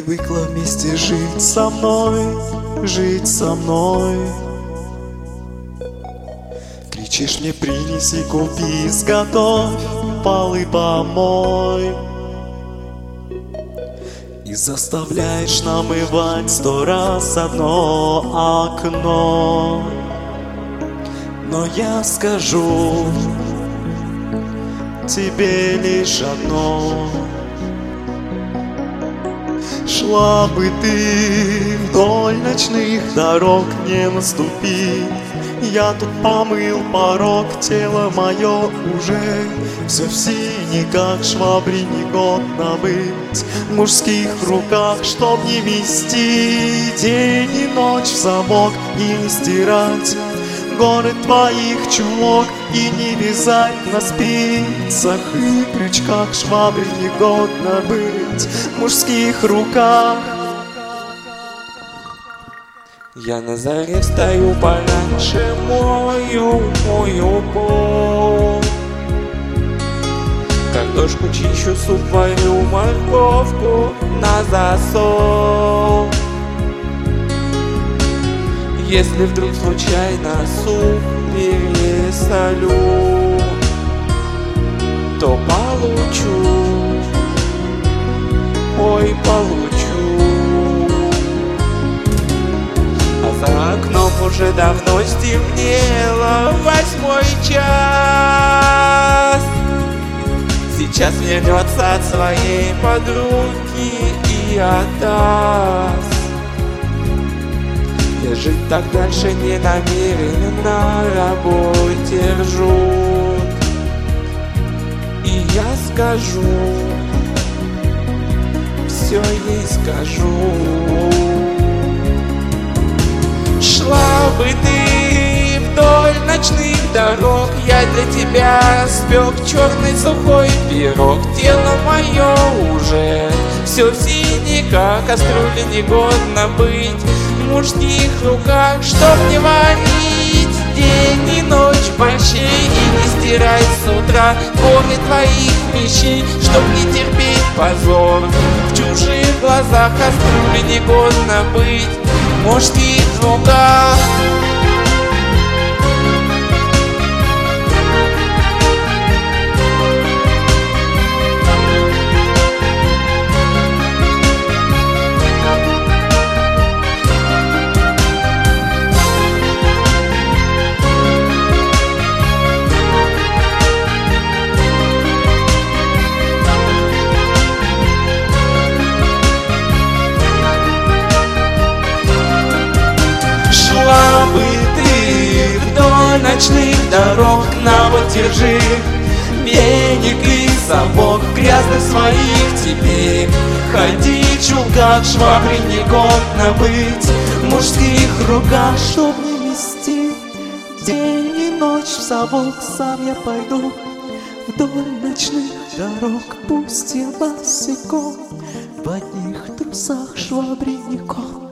привыкла вместе жить со мной, жить со мной. Кричишь мне: принеси, купи, изготовь, полы помой. И заставляешь намывать 100 раз одно окно. Но я скажу тебе лишь одно: шла бы ты вдоль ночных дорог, не наступив. Я тут помыл порог, тело мое уже все в синяках, швабре негодно быть в мужских руках, чтоб не вести день и ночь в замок и не стирать горы твоих чулок и не вязать на спицах и крючках, швабре негодно быть в мужских руках. Я на заре встаю пораньше, мою пол. Картошку чищу, суп варю, морковку на засол. Если вдруг случайно суп пересолю, то получу, ой, получу. За окном уже давно стемнело, 8 час. Сейчас вернется от своей подруги и отдаст. Я жить так дальше не намерен, на работе ржут. И я скажу, все ей скажу. Шла бы ты вдоль ночных дорог, я для тебя спек черный сухой пирог. Тело мое уже все в синяках, кастрюле негодно быть в мужских руках, чтоб не варить день и ночь борщей и не стирать с утра горы твоих вещей, чтоб не терпеть позор в чужих глазах, кастрюле негодно быть в мужских руках. Шла бы ты вдоль ночных дорог, на вот держи веник и совок, в грязных своих теперь ходи в чулках, швабре негодно быть в мужских руках, чтоб не вести день и ночь в совок. Сам я пойду вдоль ночных дорог, пусть я босиком в одних трусах, швабре негодно